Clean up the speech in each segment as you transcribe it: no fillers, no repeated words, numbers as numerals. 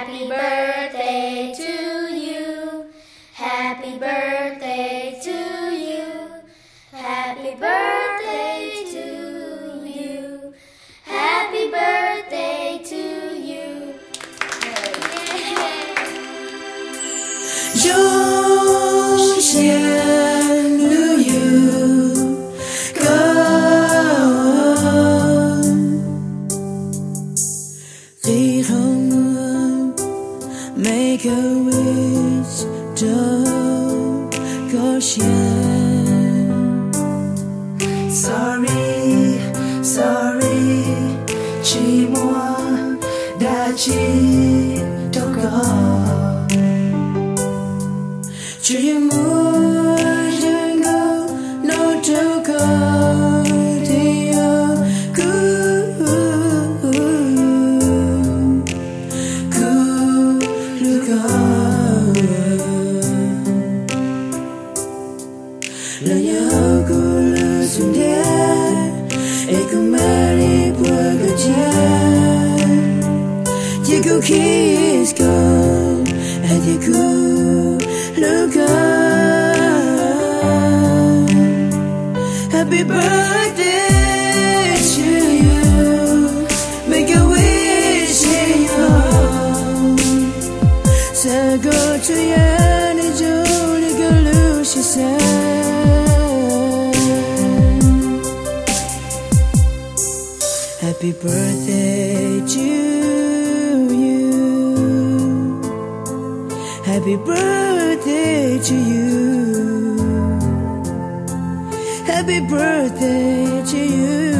Happy birthday to you. Happy birthday to you. Happy birthday to you. Happy birthday to you. Yo känner you make a wish don't go Sorry, sorry, chỉ muốn đã chỉ đâu có chỉ muốn đừng có nó đâu có thì la nhớ cô lỡ xuống đêm e cũng mãi buồn có chán chỉ có khi is gone hay chỉ có lỡ Happy birthday to you, make a wish in your heart. Say go to your Johnny Galoo, she said. Happy birthday to you. Happy birthday to you. Happy birthday to you.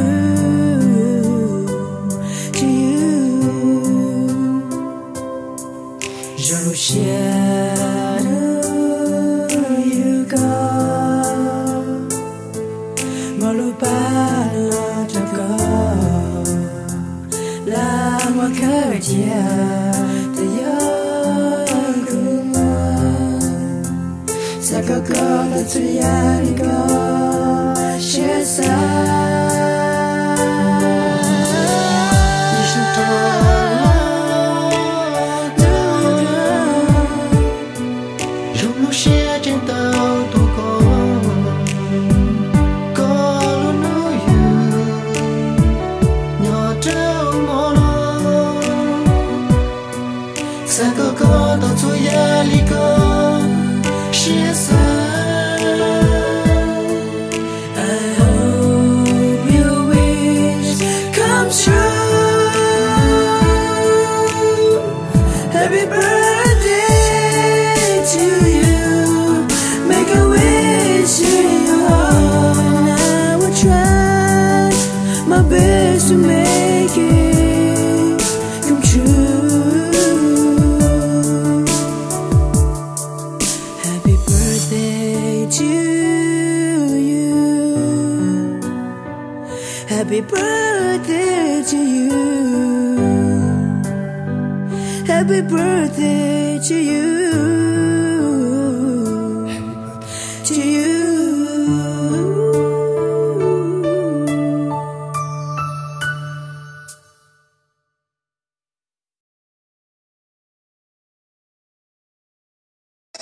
To you. Jean you go. Malupala to La Macardia, the young woman. Sakaka, the Trianico, she's Sakoko to tuyaliko shiasa. I hope your wish comes true. Happy birthday to you. Make a wish in your heart, and I will try my best to make it come true. Happy birthday to you. Happy birthday to you. To you.